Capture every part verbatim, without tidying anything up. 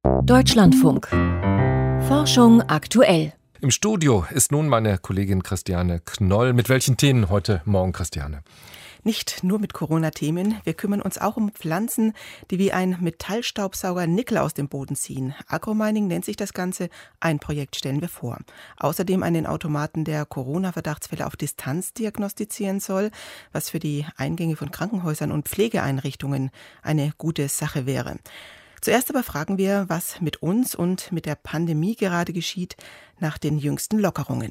Deutschlandfunk. Forschung aktuell. Im Studio ist nun meine Kollegin Christiane Knoll. Mit welchen Themen heute Morgen, Christiane? Nicht nur mit Corona-Themen, wir kümmern uns auch um Pflanzen, die wie ein Metallstaubsauger Nickel aus dem Boden ziehen. Agromining nennt sich das Ganze, ein Projekt stellen wir vor. Außerdem einen Automaten, der Corona-Verdachtsfälle auf Distanz diagnostizieren soll, was für die Eingänge von Krankenhäusern und Pflegeeinrichtungen eine gute Sache wäre. Zuerst aber fragen wir, was mit uns und mit der Pandemie gerade geschieht nach den jüngsten Lockerungen.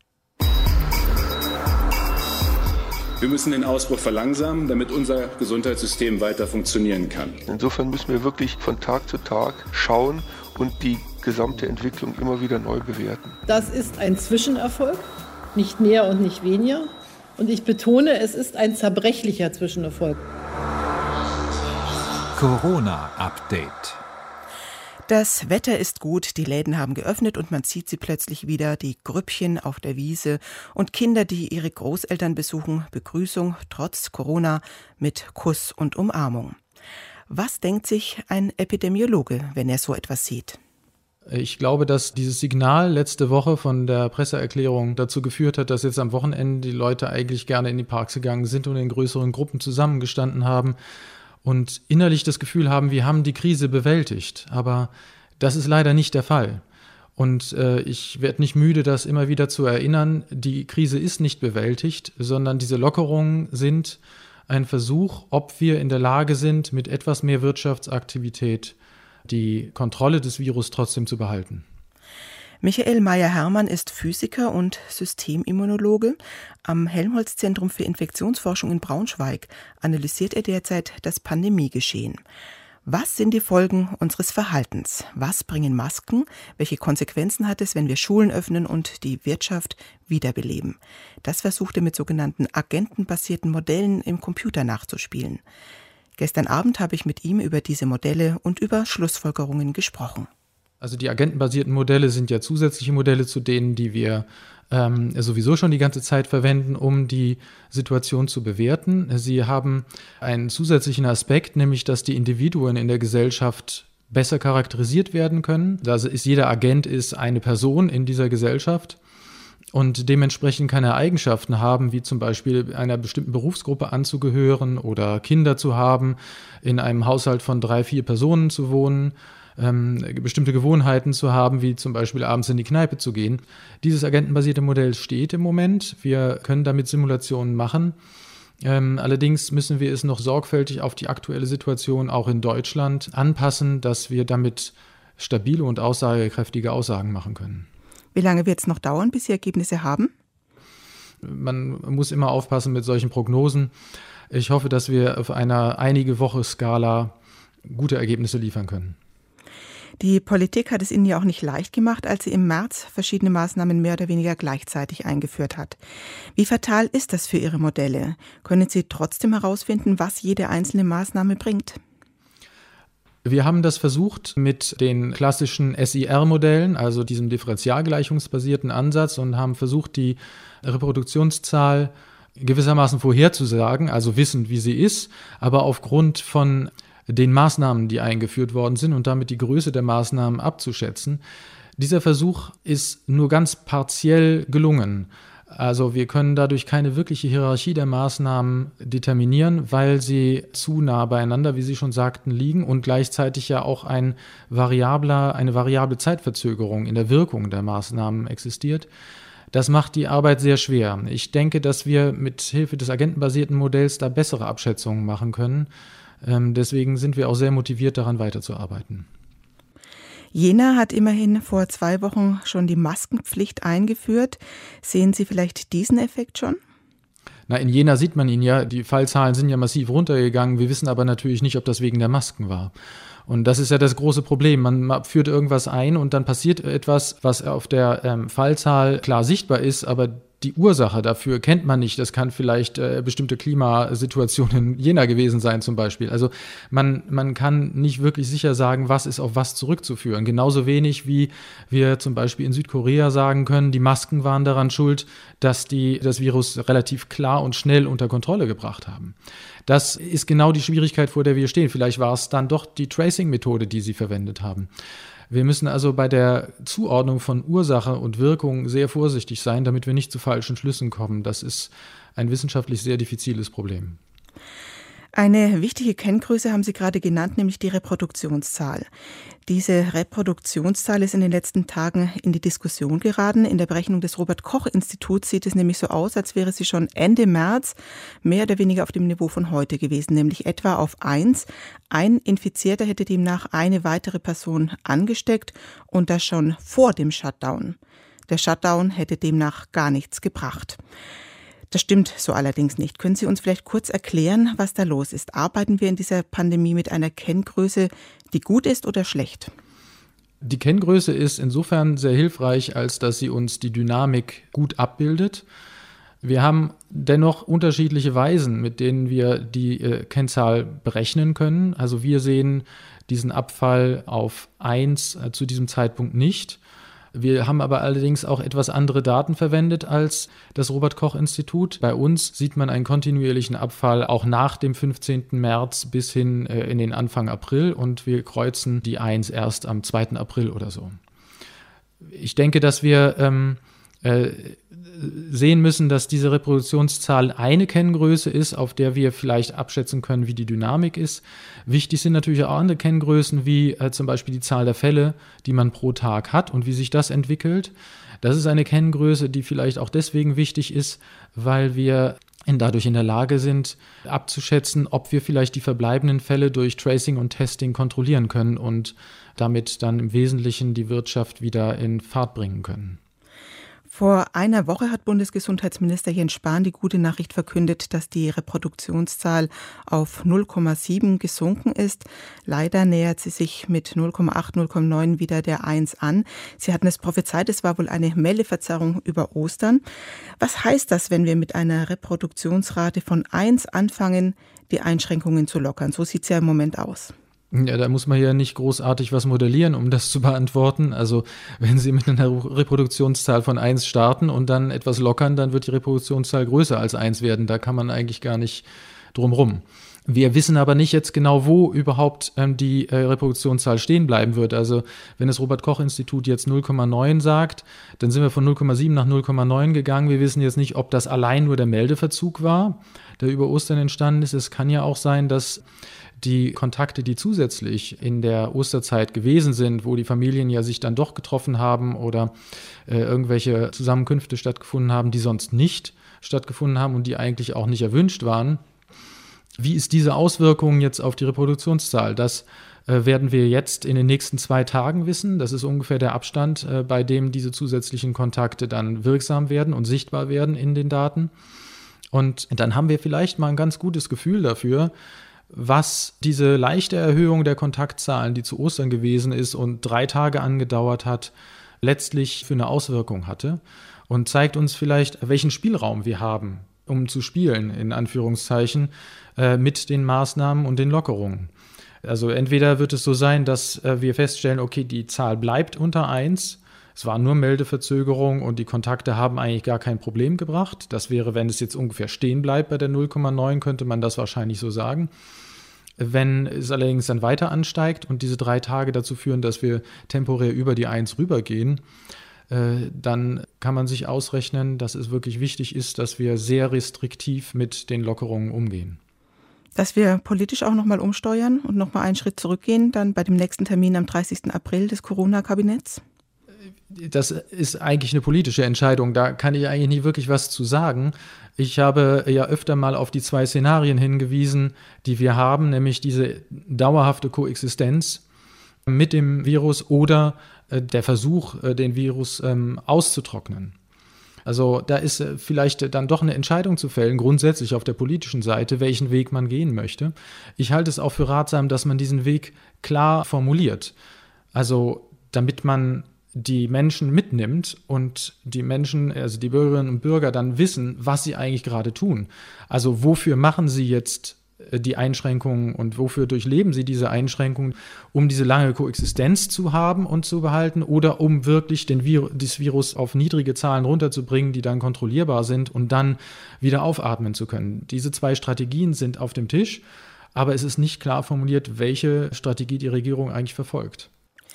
Wir müssen den Ausbruch verlangsamen, damit unser Gesundheitssystem weiter funktionieren kann. Insofern müssen wir wirklich von Tag zu Tag schauen und die gesamte Entwicklung immer wieder neu bewerten. Das ist ein Zwischenerfolg, nicht mehr und nicht weniger. Und ich betone, es ist ein zerbrechlicher Zwischenerfolg. Corona-Update. Das Wetter ist gut, die Läden haben geöffnet und man sieht sie plötzlich wieder, die Grüppchen auf der Wiese und Kinder, die ihre Großeltern besuchen, Begrüßung trotz Corona mit Kuss und Umarmung. Was denkt sich ein Epidemiologe, wenn er so etwas sieht? Ich glaube, dass dieses Signal letzte Woche von der Presseerklärung dazu geführt hat, dass jetzt am Wochenende die Leute eigentlich gerne in die Parks gegangen sind und in größeren Gruppen zusammengestanden haben und innerlich das Gefühl haben, wir haben die Krise bewältigt. Aber das ist leider nicht der Fall. Und äh, ich werde nicht müde, das immer wieder zu erinnern, die Krise ist nicht bewältigt, sondern diese Lockerungen sind ein Versuch, ob wir in der Lage sind, mit etwas mehr Wirtschaftsaktivität die Kontrolle des Virus trotzdem zu behalten. Michael Meyer-Hermann ist Physiker und Systemimmunologe. Am Helmholtz-Zentrum für Infektionsforschung in Braunschweig analysiert er derzeit das Pandemiegeschehen. Was sind die Folgen unseres Verhaltens? Was bringen Masken? Welche Konsequenzen hat es, wenn wir Schulen öffnen und die Wirtschaft wiederbeleben? Das versucht er mit sogenannten agentenbasierten Modellen im Computer nachzuspielen. Gestern Abend habe ich mit ihm über diese Modelle und über Schlussfolgerungen gesprochen. Also die agentenbasierten Modelle sind ja zusätzliche Modelle zu denen, die wir ähm, sowieso schon die ganze Zeit verwenden, um die Situation zu bewerten. Sie haben einen zusätzlichen Aspekt, nämlich dass die Individuen in der Gesellschaft besser charakterisiert werden können. Also ist jeder Agent ist eine Person in dieser Gesellschaft und dementsprechend kann er Eigenschaften haben, wie zum Beispiel einer bestimmten Berufsgruppe anzugehören oder Kinder zu haben, in einem Haushalt von drei, vier Personen zu wohnen, ähm, bestimmte Gewohnheiten zu haben, wie zum Beispiel abends in die Kneipe zu gehen. Dieses agentenbasierte Modell steht im Moment. Wir können damit Simulationen machen. Ähm, allerdings müssen wir es noch sorgfältig auf die aktuelle Situation auch in Deutschland anpassen, dass wir damit stabile und aussagekräftige Aussagen machen können. Wie lange wird es noch dauern, bis Sie Ergebnisse haben? Man muss immer aufpassen mit solchen Prognosen. Ich hoffe, dass wir auf einer einige Woche Skala gute Ergebnisse liefern können. Die Politik hat es Ihnen ja auch nicht leicht gemacht, als sie im März verschiedene Maßnahmen mehr oder weniger gleichzeitig eingeführt hat. Wie fatal ist das für Ihre Modelle? Können Sie trotzdem herausfinden, was jede einzelne Maßnahme bringt? Wir haben das versucht mit den klassischen S I R-Modellen, also diesem differentialgleichungsbasierten Ansatz, und haben versucht, die Reproduktionszahl gewissermaßen vorherzusagen, also wissend, wie sie ist, aber aufgrund von den Maßnahmen, die eingeführt worden sind und damit die Größe der Maßnahmen abzuschätzen. Dieser Versuch ist nur ganz partiell gelungen. Also wir können dadurch keine wirkliche Hierarchie der Maßnahmen determinieren, weil sie zu nah beieinander, wie Sie schon sagten, liegen und gleichzeitig ja auch ein variabler, eine variable Zeitverzögerung in der Wirkung der Maßnahmen existiert. Das macht die Arbeit sehr schwer. Ich denke, dass wir mit Hilfe des agentenbasierten Modells da bessere Abschätzungen machen können. Ähm, deswegen sind wir auch sehr motiviert, daran weiterzuarbeiten. Jena hat immerhin vor zwei Wochen schon die Maskenpflicht eingeführt. Sehen Sie vielleicht diesen Effekt schon? Na, in Jena sieht man ihn ja. Die Fallzahlen sind ja massiv runtergegangen. Wir wissen aber natürlich nicht, ob das wegen der Masken war. Und das ist ja das große Problem. Man führt irgendwas ein und dann passiert etwas, was auf der ähm, Fallzahl klar sichtbar ist, aber die Ursache dafür kennt man nicht. Das kann vielleicht äh, bestimmte Klimasituationen in Jena gewesen sein zum Beispiel. Also man, man kann nicht wirklich sicher sagen, was ist auf was zurückzuführen. Genauso wenig wie wir zum Beispiel in Südkorea sagen können, die Masken waren daran schuld, dass die das Virus relativ klar und schnell unter Kontrolle gebracht haben. Das ist genau die Schwierigkeit, vor der wir stehen. Vielleicht war es dann doch die Tracing-Methode, die sie verwendet haben. Wir müssen also bei der Zuordnung von Ursache und Wirkung sehr vorsichtig sein, damit wir nicht zu falschen Schlüssen kommen. Das ist ein wissenschaftlich sehr diffiziles Problem. Eine wichtige Kenngröße haben Sie gerade genannt, nämlich die Reproduktionszahl. Diese Reproduktionszahl ist in den letzten Tagen in die Diskussion geraten. In der Berechnung des Robert-Koch-Instituts sieht es nämlich so aus, als wäre sie schon Ende März mehr oder weniger auf dem Niveau von heute gewesen, nämlich etwa auf eins. Ein Infizierter hätte demnach eine weitere Person angesteckt und das schon vor dem Shutdown. Der Shutdown hätte demnach gar nichts gebracht. Das stimmt so allerdings nicht. Können Sie uns vielleicht kurz erklären, was da los ist? Arbeiten wir in dieser Pandemie mit einer Kenngröße, die gut ist oder schlecht? Die Kenngröße ist insofern sehr hilfreich, als dass sie uns die Dynamik gut abbildet. Wir haben dennoch unterschiedliche Weisen, mit denen wir die äh, Kennzahl berechnen können. Also wir sehen diesen Abfall auf eins äh, zu diesem Zeitpunkt nicht. Wir haben aber allerdings auch etwas andere Daten verwendet als das Robert-Koch-Institut. Bei uns sieht man einen kontinuierlichen Abfall auch nach dem fünfzehnten März bis hin äh, in den Anfang April und wir kreuzen die eins erst am zweiten April oder so. Ich denke, dass wir ähm, äh, sehen müssen, dass diese Reproduktionszahl eine Kenngröße ist, auf der wir vielleicht abschätzen können, wie die Dynamik ist. Wichtig sind natürlich auch andere Kenngrößen, wie äh, zum Beispiel die Zahl der Fälle, die man pro Tag hat und wie sich das entwickelt. Das ist eine Kenngröße, die vielleicht auch deswegen wichtig ist, weil wir in, dadurch in der Lage sind, abzuschätzen, ob wir vielleicht die verbleibenden Fälle durch Tracing und Testing kontrollieren können und damit dann im Wesentlichen die Wirtschaft wieder in Fahrt bringen können. Vor einer Woche hat Bundesgesundheitsminister Jens Spahn die gute Nachricht verkündet, dass die Reproduktionszahl auf null Komma sieben gesunken ist. Leider nähert sie sich mit null Komma acht, null Komma neun wieder der eins an. Sie hatten es prophezeit, es war wohl eine Meldeverzerrung über Ostern. Was heißt das, wenn wir mit einer Reproduktionsrate von eins anfangen, die Einschränkungen zu lockern? So sieht es ja im Moment aus. Ja, da muss man ja nicht großartig was modellieren, um das zu beantworten. Also wenn Sie mit einer Reproduktionszahl von eins starten und dann etwas lockern, dann wird die Reproduktionszahl größer als eins werden. Da kann man eigentlich gar nicht drum rum. Wir wissen aber nicht jetzt genau, wo überhaupt ähm, die äh, Reproduktionszahl stehen bleiben wird. Also wenn das Robert-Koch-Institut jetzt null Komma neun sagt, dann sind wir von null Komma sieben nach null Komma neun gegangen. Wir wissen jetzt nicht, ob das allein nur der Meldeverzug war, der über Ostern entstanden ist. Es kann ja auch sein, dass die Kontakte, die zusätzlich in der Osterzeit gewesen sind, wo die Familien ja sich dann doch getroffen haben oder äh, irgendwelche Zusammenkünfte stattgefunden haben, die sonst nicht stattgefunden haben und die eigentlich auch nicht erwünscht waren. Wie ist diese Auswirkung jetzt auf die Reproduktionszahl? Das äh, werden wir jetzt in den nächsten zwei Tagen wissen. Das ist ungefähr der Abstand, äh, bei dem diese zusätzlichen Kontakte dann wirksam werden und sichtbar werden in den Daten. Und dann haben wir vielleicht mal ein ganz gutes Gefühl dafür, was diese leichte Erhöhung der Kontaktzahlen, die zu Ostern gewesen ist und drei Tage angedauert hat, letztlich für eine Auswirkung hatte und zeigt uns vielleicht, welchen Spielraum wir haben, um zu spielen, in Anführungszeichen, äh, mit den Maßnahmen und den Lockerungen. Also entweder wird es so sein, dass äh, wir feststellen, okay, die Zahl bleibt unter eins, es war nur Meldeverzögerung und die Kontakte haben eigentlich gar kein Problem gebracht. Das wäre, wenn es jetzt ungefähr stehen bleibt bei der null Komma neun, könnte man das wahrscheinlich so sagen. Wenn es allerdings dann weiter ansteigt und diese drei Tage dazu führen, dass wir temporär über die eins rübergehen, äh, dann kann man sich ausrechnen, dass es wirklich wichtig ist, dass wir sehr restriktiv mit den Lockerungen umgehen. Dass wir politisch auch nochmal umsteuern und nochmal einen Schritt zurückgehen, dann bei dem nächsten Termin am dreißigsten April des Corona-Kabinetts? Das ist eigentlich eine politische Entscheidung. Da kann ich eigentlich nicht wirklich was zu sagen. Ich habe ja öfter mal auf die zwei Szenarien hingewiesen, die wir haben, nämlich diese dauerhafte Koexistenz mit dem Virus oder der Versuch, den Virus auszutrocknen. Also da ist vielleicht dann doch eine Entscheidung zu fällen, grundsätzlich auf der politischen Seite, welchen Weg man gehen möchte. Ich halte es auch für ratsam, dass man diesen Weg klar formuliert. Also damit man die Menschen mitnimmt und die Menschen, also die Bürgerinnen und Bürger dann wissen, was sie eigentlich gerade tun. Also wofür machen sie jetzt die Einschränkungen und wofür durchleben sie diese Einschränkungen, um diese lange Koexistenz zu haben und zu behalten oder um wirklich den Vir- das Virus auf niedrige Zahlen runterzubringen, die dann kontrollierbar sind und dann wieder aufatmen zu können. Diese zwei Strategien sind auf dem Tisch, aber es ist nicht klar formuliert, welche Strategie die Regierung eigentlich verfolgt.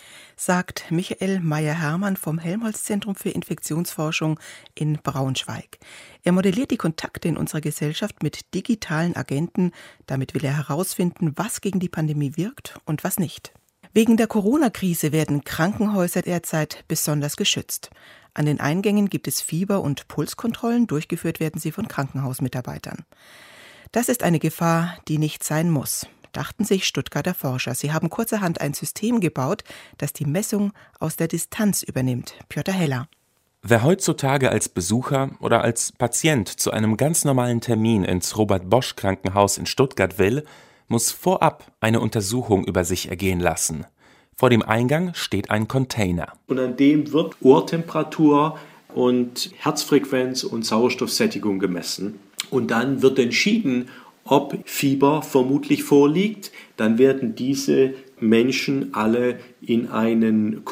Sagt Michael Meyer-Hermann vom Helmholtz-Zentrum für Infektionsforschung in Braunschweig. Er modelliert die Kontakte in unserer Gesellschaft mit digitalen Agenten. Damit will er herausfinden, was gegen die Pandemie wirkt und was nicht. Wegen der Corona-Krise werden Krankenhäuser derzeit besonders geschützt. An den Eingängen gibt es Fieber- und Pulskontrollen, durchgeführt werden sie von Krankenhausmitarbeitern. Das ist eine Gefahr, die nicht sein muss, dachten sich Stuttgarter Forscher. Sie haben kurzerhand ein System gebaut, das die Messung aus der Distanz übernimmt. Piotr Heller. Wer heutzutage als Besucher oder als Patient zu einem ganz normalen Termin ins Robert-Bosch-Krankenhaus in Stuttgart will, muss vorab eine Untersuchung über sich ergehen lassen. Vor dem Eingang steht ein Container. Und an dem wird Ohrtemperatur und Herzfrequenz und Sauerstoffsättigung gemessen. Und dann wird entschieden, ob Fieber vermutlich vorliegt. Dann werden diese Menschen alle in einen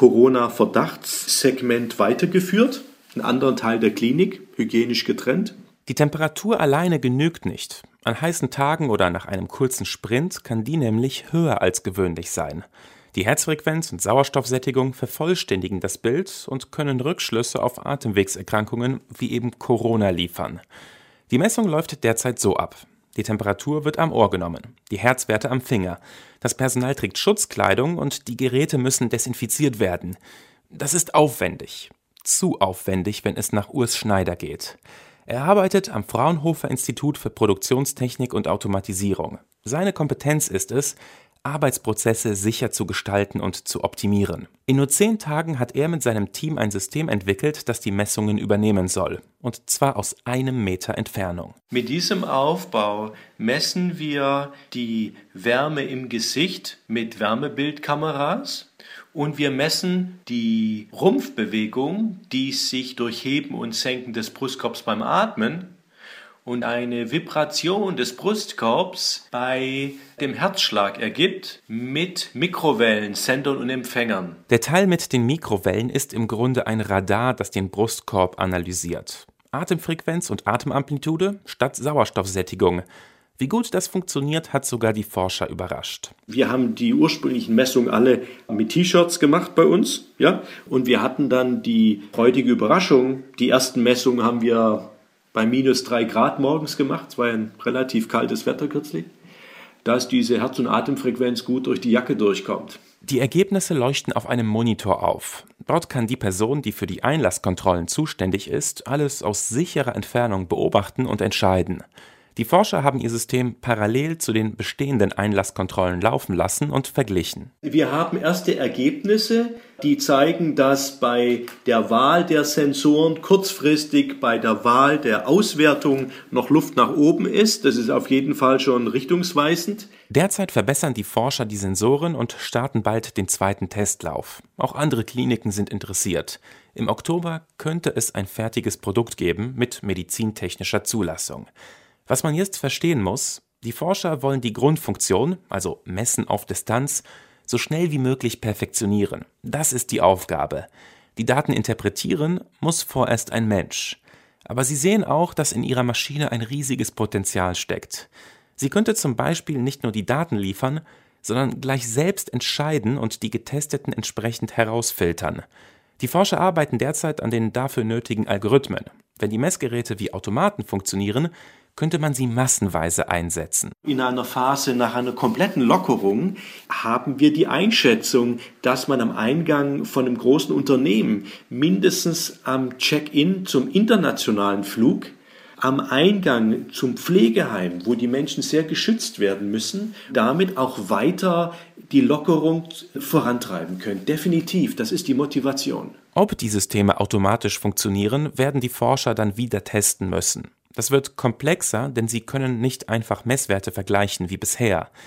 Corona-Verdachtssegment weitergeführt, einen anderen Teil der Klinik, hygienisch getrennt. Die Temperatur alleine genügt nicht. An heißen Tagen oder nach einem kurzen Sprint kann die nämlich höher als gewöhnlich sein. Die Herzfrequenz und Sauerstoffsättigung vervollständigen das Bild und können Rückschlüsse auf Atemwegserkrankungen wie eben Corona liefern. Die Messung läuft derzeit so ab. Die Temperatur wird am Ohr genommen, die Herzwerte am Finger. Das Personal trägt Schutzkleidung und die Geräte müssen desinfiziert werden. Das ist aufwendig. Zu aufwendig, wenn es nach Urs Schneider geht. Er arbeitet am Fraunhofer Institut für Produktionstechnik und Automatisierung. Seine Kompetenz ist es, Arbeitsprozesse sicher zu gestalten und zu optimieren. In nur zehn Tagen hat er mit seinem Team ein System entwickelt, das die Messungen übernehmen soll. Und zwar aus einem Meter Entfernung. Mit diesem Aufbau messen wir die Wärme im Gesicht mit Wärmebildkameras. Und wir messen die Rumpfbewegung, die sich durch Heben und Senken des Brustkorbs beim Atmen und eine Vibration des Brustkorbs bei dem Herzschlag ergibt mit Mikrowellen, Sendern und Empfängern. Der Teil mit den Mikrowellen ist im Grunde ein Radar, das den Brustkorb analysiert. Atemfrequenz und Atemamplitude statt Sauerstoffsättigung. Wie gut das funktioniert, hat sogar die Forscher überrascht. Wir haben die ursprünglichen Messungen alle mit T-Shirts gemacht bei uns, ja, und wir hatten dann die freudige Überraschung. Die ersten Messungen haben wir bei minus drei Grad morgens gemacht. Es war ein relativ kaltes Wetter kürzlich, dass diese Herz- und Atemfrequenz gut durch die Jacke durchkommt. Die Ergebnisse leuchten auf einem Monitor auf. Dort kann die Person, die für die Einlasskontrollen zuständig ist, alles aus sicherer Entfernung beobachten und entscheiden. Die Forscher haben ihr System parallel zu den bestehenden Einlasskontrollen laufen lassen und verglichen. Wir haben erste Ergebnisse, die zeigen, dass bei der Wahl der Sensoren kurzfristig bei der Wahl der Auswertung noch Luft nach oben ist. Das ist auf jeden Fall schon richtungsweisend. Derzeit verbessern die Forscher die Sensoren und starten bald den zweiten Testlauf. Auch andere Kliniken sind interessiert. Im Oktober könnte es ein fertiges Produkt geben mit medizintechnischer Zulassung. Was man jetzt verstehen muss, die Forscher wollen die Grundfunktion, also Messen auf Distanz, so schnell wie möglich perfektionieren. Das ist die Aufgabe. Die Daten interpretieren muss vorerst ein Mensch. Aber sie sehen auch, dass in ihrer Maschine ein riesiges Potenzial steckt. Sie könnte zum Beispiel nicht nur die Daten liefern, sondern gleich selbst entscheiden und die Getesteten entsprechend herausfiltern. Die Forscher arbeiten derzeit an den dafür nötigen Algorithmen. Wenn die Messgeräte wie Automaten funktionieren, könnte man sie massenweise einsetzen. In einer Phase nach einer kompletten Lockerung haben wir die Einschätzung, dass man am Eingang von einem großen Unternehmen mindestens am Check-in zum internationalen Flug, am Eingang zum Pflegeheim, wo die Menschen sehr geschützt werden müssen, damit auch weiter die Lockerung vorantreiben können. Definitiv, das ist die Motivation. Ob die Systeme automatisch funktionieren, werden die Forscher dann wieder testen müssen. Das wird komplexer, denn sie können nicht einfach Messwerte vergleichen wie bisher.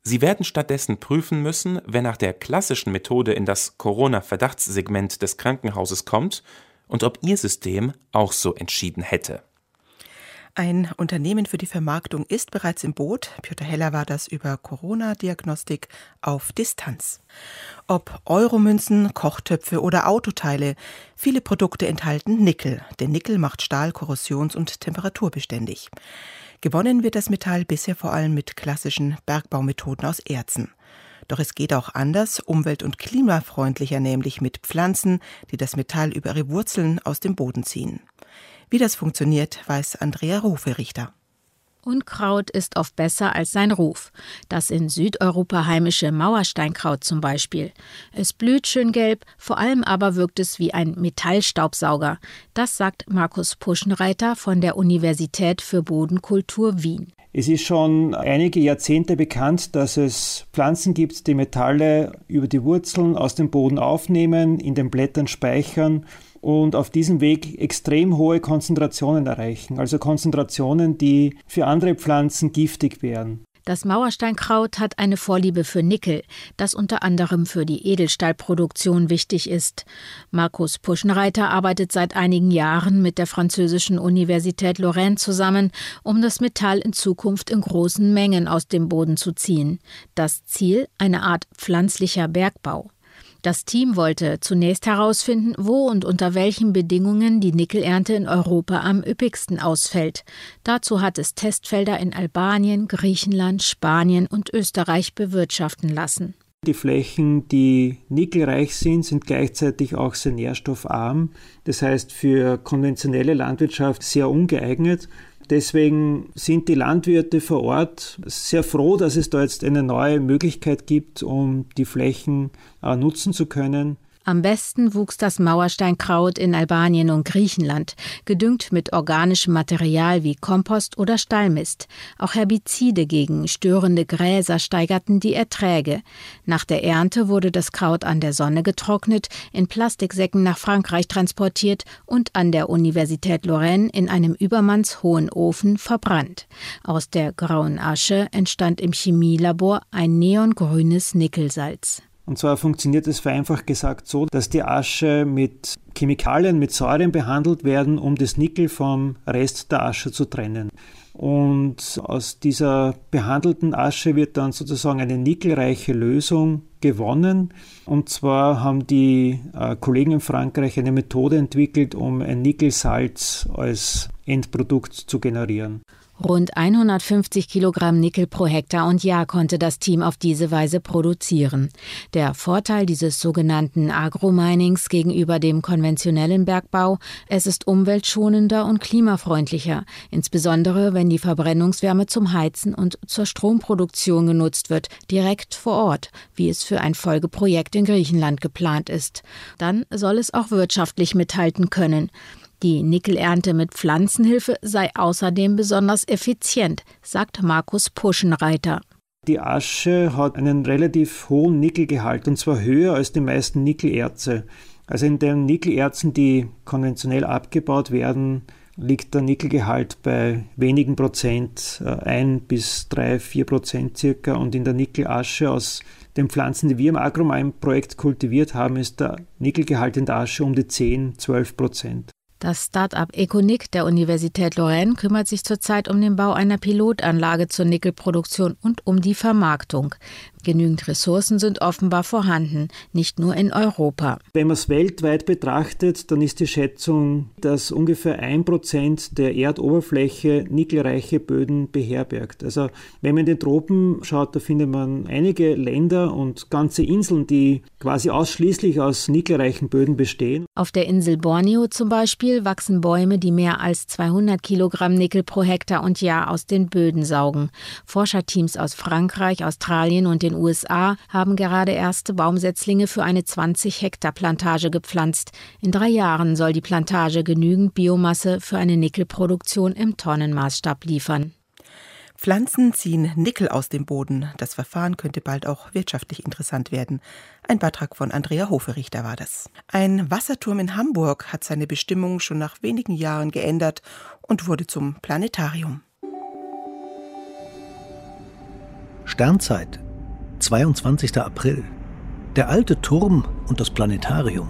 Sie werden stattdessen prüfen müssen, wer nach der klassischen Methode in das Corona-Verdachtssegment des Krankenhauses kommt und ob ihr System auch so entschieden hätte. Ein Unternehmen für die Vermarktung ist bereits im Boot. Piotr Heller war das über Corona-Diagnostik auf Distanz. Ob Euromünzen, Kochtöpfe oder Autoteile, viele Produkte enthalten Nickel. Denn Nickel macht Stahl korrosions- und temperaturbeständig. Gewonnen wird das Metall bisher vor allem mit klassischen Bergbaumethoden aus Erzen. Doch es geht auch anders, umwelt- und klimafreundlicher, nämlich mit Pflanzen, die das Metall über ihre Wurzeln aus dem Boden ziehen. Wie das funktioniert, weiß Andrea Rufe-Richter. Unkraut ist oft besser als sein Ruf. Das in Südeuropa heimische Mauersteinkraut zum Beispiel. Es blüht schön gelb, vor allem aber wirkt es wie ein Metallstaubsauger. Das sagt Markus Puschenreiter von der Universität für Bodenkultur Wien. Es ist schon einige Jahrzehnte bekannt, dass es Pflanzen gibt, die Metalle über die Wurzeln aus dem Boden aufnehmen, in den Blättern speichern und auf diesem Weg extrem hohe Konzentrationen erreichen. Also Konzentrationen, die für andere Pflanzen giftig wären. Das Mauersteinkraut hat eine Vorliebe für Nickel, das unter anderem für die Edelstahlproduktion wichtig ist. Markus Puschenreiter arbeitet seit einigen Jahren mit der französischen Universität Lorraine zusammen, um das Metall in Zukunft in großen Mengen aus dem Boden zu ziehen. Das Ziel: eine Art pflanzlicher Bergbau. Das Team wollte zunächst herausfinden, wo und unter welchen Bedingungen die Nickelernte in Europa am üppigsten ausfällt. Dazu hat es Testfelder in Albanien, Griechenland, Spanien und Österreich bewirtschaften lassen. Die Flächen, die nickelreich sind, sind gleichzeitig auch sehr nährstoffarm. Das heißt, für konventionelle Landwirtschaft sehr ungeeignet. Deswegen sind die Landwirte vor Ort sehr froh, dass es da jetzt eine neue Möglichkeit gibt, um die Flächen äh, nutzen zu können. Am besten wuchs das Mauersteinkraut in Albanien und Griechenland, gedüngt mit organischem Material wie Kompost oder Stallmist. Auch Herbizide gegen störende Gräser steigerten die Erträge. Nach der Ernte wurde das Kraut an der Sonne getrocknet, in Plastiksäcken nach Frankreich transportiert und an der Universität Lorraine in einem übermannshohen Ofen verbrannt. Aus der grauen Asche entstand im Chemielabor ein neongrünes Nickelsalz. Und zwar funktioniert es vereinfacht gesagt so, dass die Asche mit Chemikalien, mit Säuren behandelt werden, um das Nickel vom Rest der Asche zu trennen. Und aus dieser behandelten Asche wird dann sozusagen eine nickelreiche Lösung gewonnen. Und zwar haben die äh, Kollegen in Frankreich eine Methode entwickelt, um ein Nickelsalz als Endprodukt zu generieren. Rund hundertfünfzig Kilogramm Nickel pro Hektar und Jahr konnte das Team auf diese Weise produzieren. Der Vorteil dieses sogenannten Agrominings gegenüber dem konventionellen Bergbau: es ist umweltschonender und klimafreundlicher, insbesondere wenn die Verbrennungswärme zum Heizen und zur Stromproduktion genutzt wird, direkt vor Ort, wie es für ein Folgeprojekt in Griechenland geplant ist. Dann soll es auch wirtschaftlich mithalten können. Die Nickelernte mit Pflanzenhilfe sei außerdem besonders effizient, sagt Markus Puschenreiter. Die Asche hat einen relativ hohen Nickelgehalt, und zwar höher als die meisten Nickelerze. Also in den Nickelerzen, die konventionell abgebaut werden, liegt der Nickelgehalt bei wenigen Prozent, ein bis drei, vier Prozent circa. Und in der Nickelasche aus den Pflanzen, die wir im Agromine-Projekt kultiviert haben, ist der Nickelgehalt in der Asche um die zehn, zwölf Prozent. Das Start-up Econic der Universität Lorraine kümmert sich zurzeit um den Bau einer Pilotanlage zur Nickelproduktion und um die Vermarktung. Genügend Ressourcen sind offenbar vorhanden, nicht nur in Europa. Wenn man es weltweit betrachtet, dann ist die Schätzung, dass ungefähr ein Prozent der Erdoberfläche nickelreiche Böden beherbergt. Also wenn man in den Tropen schaut, da findet man einige Länder und ganze Inseln, die quasi ausschließlich aus nickelreichen Böden bestehen. Auf der Insel Borneo zum Beispiel wachsen Bäume, die mehr als zweihundert Kilogramm Nickel pro Hektar und Jahr aus den Böden saugen. Forscherteams aus Frankreich, Australien und den U S A haben gerade erste Baumsetzlinge für eine zwanzig Hektar Plantage gepflanzt. In drei Jahren soll die Plantage genügend Biomasse für eine Nickelproduktion im Tonnenmaßstab liefern. Pflanzen ziehen Nickel aus dem Boden. Das Verfahren könnte bald auch wirtschaftlich interessant werden. Ein Beitrag von Andrea Hoferichter war das. Ein Wasserturm in Hamburg hat seine Bestimmung schon nach wenigen Jahren geändert und wurde zum Planetarium. Sternzeit, zweiundzwanzigster April. Der alte Turm und das Planetarium.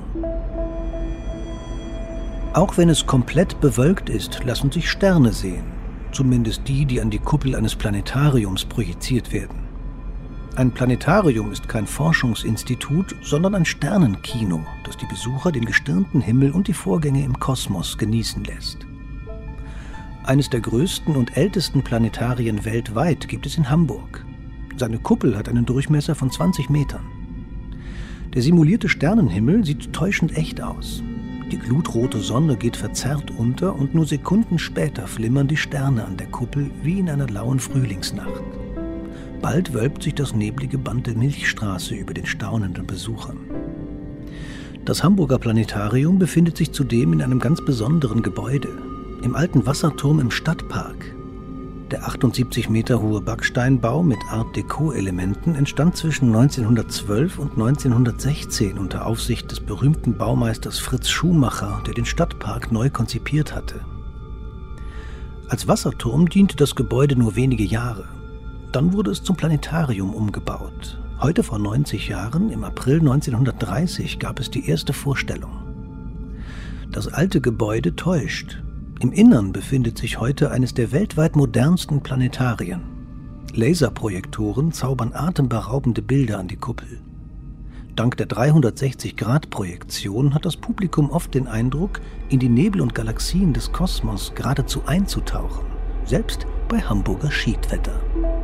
Auch wenn es komplett bewölkt ist, lassen sich Sterne sehen. Zumindest die, die an die Kuppel eines Planetariums projiziert werden. Ein Planetarium ist kein Forschungsinstitut, sondern ein Sternenkino, das die Besucher den gestirnten Himmel und die Vorgänge im Kosmos genießen lässt. Eines der größten und ältesten Planetarien weltweit gibt es in Hamburg. Seine Kuppel hat einen Durchmesser von zwanzig Metern. Der simulierte Sternenhimmel sieht täuschend echt aus. Die glutrote Sonne geht verzerrt unter und nur Sekunden später flimmern die Sterne an der Kuppel wie in einer lauen Frühlingsnacht. Bald wölbt sich das neblige Band der Milchstraße über den staunenden Besuchern. Das Hamburger Planetarium befindet sich zudem in einem ganz besonderen Gebäude, im alten Wasserturm im Stadtpark. Der achtundsiebzig Meter hohe Backsteinbau mit Art-Deco-Elementen entstand zwischen neunzehnhundertzwölf und neunzehnhundertsechzehn unter Aufsicht des berühmten Baumeisters Fritz Schumacher, der den Stadtpark neu konzipiert hatte. Als Wasserturm diente das Gebäude nur wenige Jahre. Dann wurde es zum Planetarium umgebaut. Heute vor neunzig Jahren, im April neunzehnhundertdreißig, gab es die erste Vorstellung. Das alte Gebäude täuscht. Im Innern befindet sich heute eines der weltweit modernsten Planetarien. Laserprojektoren zaubern atemberaubende Bilder an die Kuppel. Dank der dreihundertsechzig Grad Projektion hat das Publikum oft den Eindruck, in die Nebel und Galaxien des Kosmos geradezu einzutauchen, selbst bei Hamburger Schiedwetter.